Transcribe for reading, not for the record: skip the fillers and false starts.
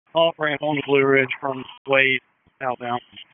off ramp on the Blue Ridge from Wade outbound.